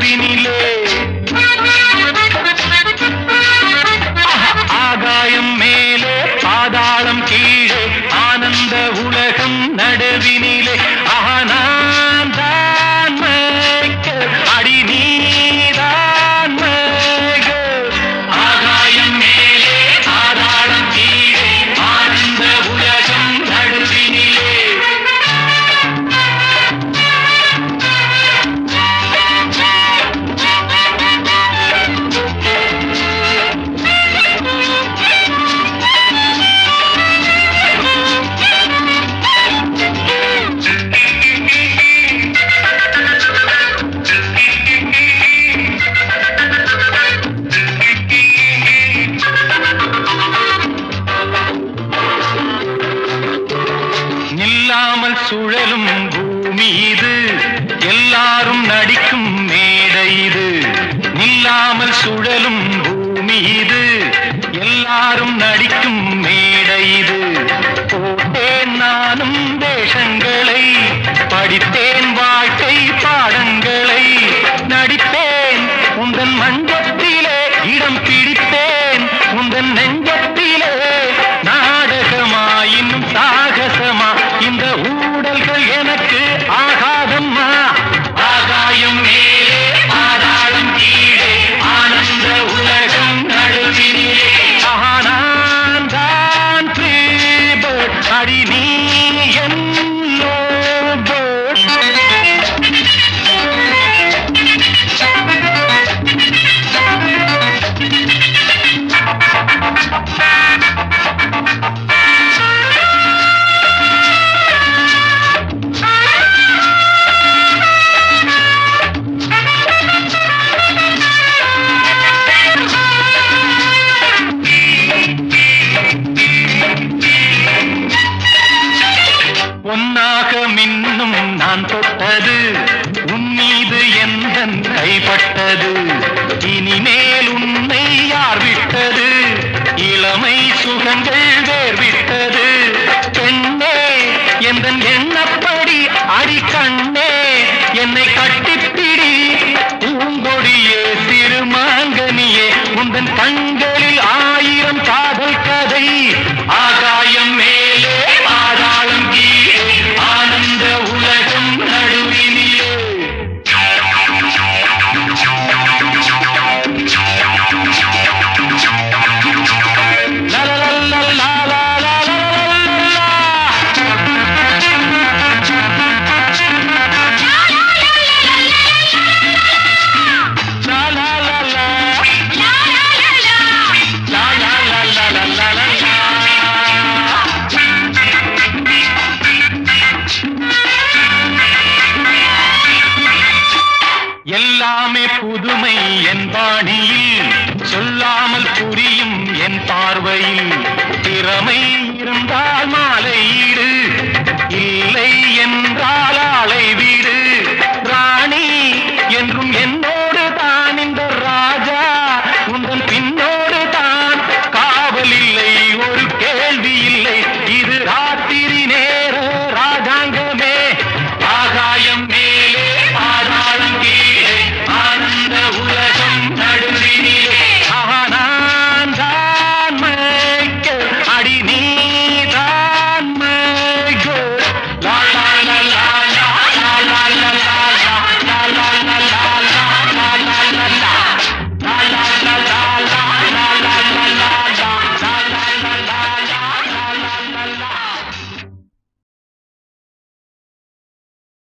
நடுவினிலே ஆகாயம் மேலே பாதாளம் கீழே ஆனந்த உலகம் நடுவினிலே நான் தான் மேய்க்க அடி நீதான் மேய்க ஆகாயம் மேலே பாதாளம் கீழே ஆனந்த உலகம் நடுவினிலே நில்லாமல் சுழலும் பூமி இது எல்லாரும் நடிக்கும் மேடை இது நில்லாமல் சுழலும் பூமி இது எல்லாரும் நடிக்கும் மேடை இது போட்டேன் நானும் வேஷங்களை படித்தேன் வாழ்க்கை பாடங்களை நடித்தேன் உந்தன் மஞ்சத்திலே இடம் பிடித்தேன் உந்தன் நெஞ்சத்திலே நாடகமா இன்னும் சாகசமா இந்த ஊடல்கள் எனக்கு ஆகாதம்மா ஆகாயம் மேலே பாதாளம் கீழே ஆனந்த உலகம் நடுவினிலே நான் தான் ஃப்ரீபர்ட் அடி நீ என் லோபர்ட் பொன்னாக மின்னும் நான் தொட்டது உன் மீது எந்தன் கைப்பட்டது இனிமேல் உன்னை யார் விட்டது இளமை சுகங்கள் வேர்விட்டது பெண்ணே எந்தன் எண்ணப்படி அடி கண்ணே என்னை கட்டிப்பிடி பூங்கொடியே சிறுமாங்கனியே உந்தன் கண்களில் ஆயிரம் காதல் கதை ஆகாயம் மேலே பாதாளம் கீழே ஆனந்த உலகம் நடுவினிலே எல்லாமே புதுமை என் பாணியில் சொல்லாமல் புரியும் என் பார்வையில் திறமை இருந்தால் மாலையீடு இல்லை என்றால் ஆளை